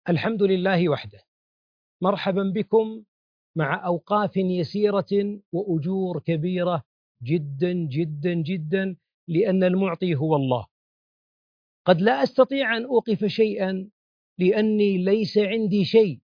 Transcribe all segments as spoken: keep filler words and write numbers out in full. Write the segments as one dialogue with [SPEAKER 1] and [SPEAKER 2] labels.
[SPEAKER 1] الحمد لله وحده، مرحبا بكم مع أوقاف يسيرة وأجور كبيرة جدا جدا جدا، لأن المعطي هو الله. قد لا أستطيع أن أوقف شيئا لأني ليس عندي شيء،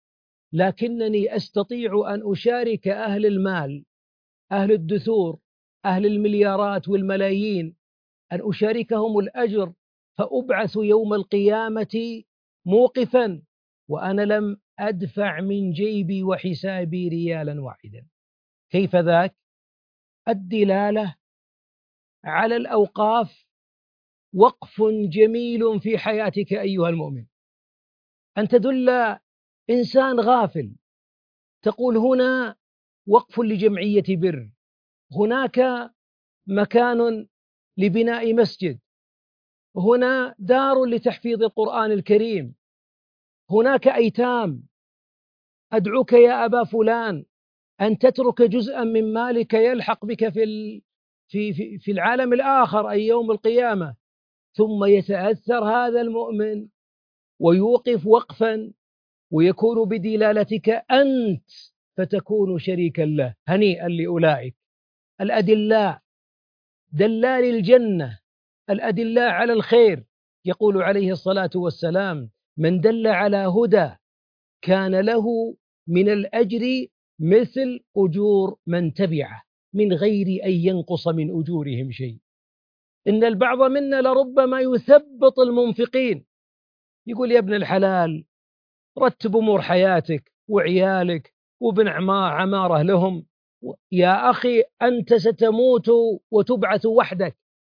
[SPEAKER 1] لكنني أستطيع أن أشارك أهل المال، أهل الدثور، أهل المليارات والملايين، أن أشاركهم الأجر، فأبعث يوم القيامة موقفا وأنا لم أدفع من جيبي وحسابي ريالا واحدا. كيف ذاك؟ الدلالة على الأوقاف وقف جميل في حياتك أيها المؤمن، أن تدل إنسان غافل تقول هنا وقف لجمعية بر، هناك مكان لبناء مسجد، هنا دار لتحفيظ القرآن الكريم، هناك أيتام. أدعوك يا أبا فلان أن تترك جزءا من مالك يلحق بك في في في في العالم الآخر أي يوم القيامة. ثم يتأثر هذا المؤمن ويوقف وقفا ويكون بدلالتك أنت، فتكون شريكا له. هنيئا لأولئك الأدلاء، دلال الجنة، الأدلاء على الخير. يقول عليه الصلاة والسلام: من دل على هدى كان له من الأجر مثل أجور من تبعه من غير أن ينقص من أجورهم شيء. إن البعض منا لربما يثبط المنفقين، يقول يا ابن الحلال رتب أمور حياتك وعيالك وابن عمارة لهم. يا أخي أنت ستموت وتبعث وحدك،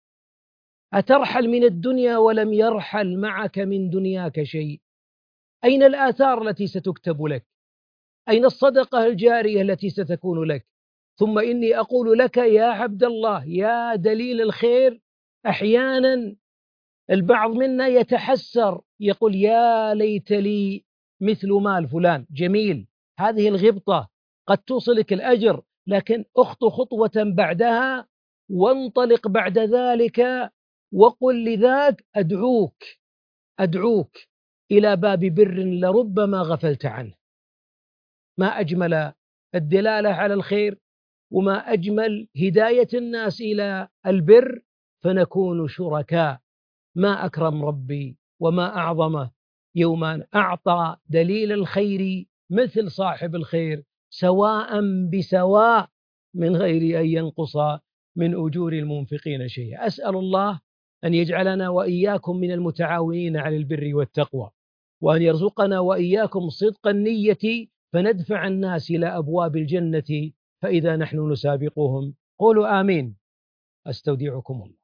[SPEAKER 1] أترحل من الدنيا ولم يرحل معك من دنياك شيء؟ أين الآثار التي ستكتب لك؟ أين الصدقة الجارية التي ستكون لك؟ ثم إني أقول لك يا عبد الله يا دليل الخير، أحيانا البعض منا يتحسر يقول يا ليت لي مثل مال فلان. جميل، هذه الغبطة قد توصلك الأجر، لكن أخطو خطوة بعدها وانطلق بعد ذلك وقل لذاك أدعوك أدعوك إلى باب بر لربما غفلت عنه. ما أجمل الدلالة على الخير، وما أجمل هداية الناس إلى البر، فنكون شركاء. ما أكرم ربي وما أعظمه يوما أعطى دليل الخير مثل صاحب الخير سواء بسواء من غير أن ينقص من أجور المنفقين شيئا. أسأل الله أن يجعلنا وإياكم من المتعاونين على البر والتقوى، وأن يرزقنا وإياكم صدق النية فندفع الناس إلى أبواب الجنة فإذا نحن نسابقهم. قولوا آمين. أستودعكم الله.